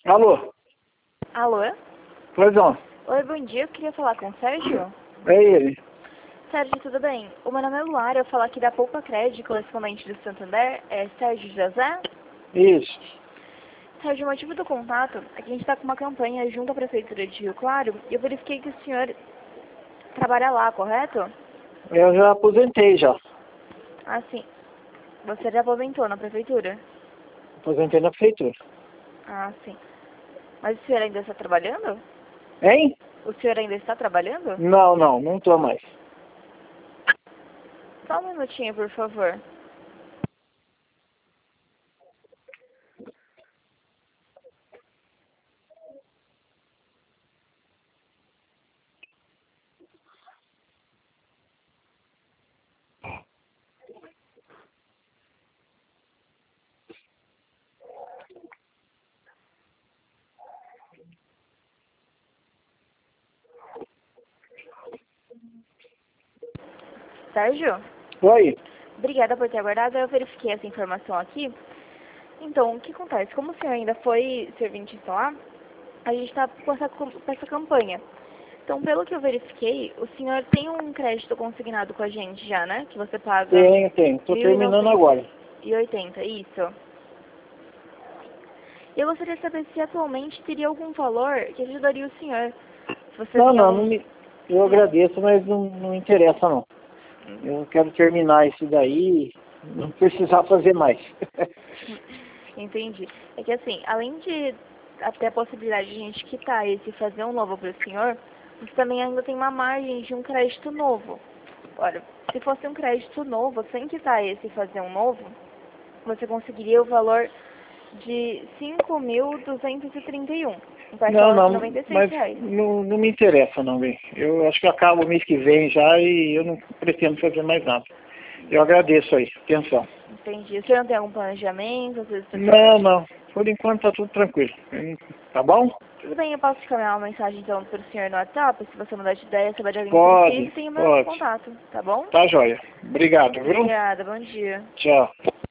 Alô? Alô? Pois não. Oi, bom dia. Eu queria falar com o Sérgio. É ele. Sérgio, tudo bem? O meu nome é Luara, eu falo aqui da Poupa Crédito, correspondente do Santander. É Sérgio José? Isso. Sérgio, o motivo do contato é que a gente está com uma campanha junto à Prefeitura de Rio Claro e eu verifiquei que o senhor trabalha lá, correto? Eu já aposentei já. Ah, sim. Você já aposentou na Prefeitura? Aposentei na prefeitura. Ah, sim. Mas o senhor ainda está trabalhando? Hein? O senhor ainda está trabalhando? Não tô mais. Só um minutinho, por favor. Sérgio? Oi? Obrigada por ter aguardado. Eu verifiquei essa informação aqui. Então, o que acontece? Como o senhor ainda foi serventista lá, a gente está com essa campanha. Então, pelo que eu verifiquei, o senhor tem um crédito consignado com a gente já, né? Que você paga Tenho. Tô mil terminando agora. novecentos e oitenta, isso. Eu gostaria de saber se atualmente teria algum valor que ajudaria o senhor. Se você tem Não algum... me... Eu agradeço, mas não interessa não. Eu quero terminar isso daí e não precisar fazer mais. Entendi. É que assim, além de até a possibilidade de a gente quitar esse e fazer um novo para o senhor, você também ainda tem uma margem de um crédito novo. Olha, se fosse um crédito novo, sem quitar esse e fazer um novo, você conseguiria o valor de 5.231, em parcelas de Mas R$ 96. não me interessa não, bem. Eu acho que acaba o mês que vem já e eu não pretendo fazer mais nada. Eu agradeço aí, atenção. Entendi. O senhor não tem algum planejamento, às vezes Não. Por enquanto tá tudo tranquilo. Tá bom? Tudo bem, eu posso te caminhar uma mensagem então pro senhor no WhatsApp, se você mudar de ideia, saber de alguém que precisa, tem o meu Pode. contato, tá bom? Tá joia. Obrigado, viu? Obrigada, bom dia. Tchau.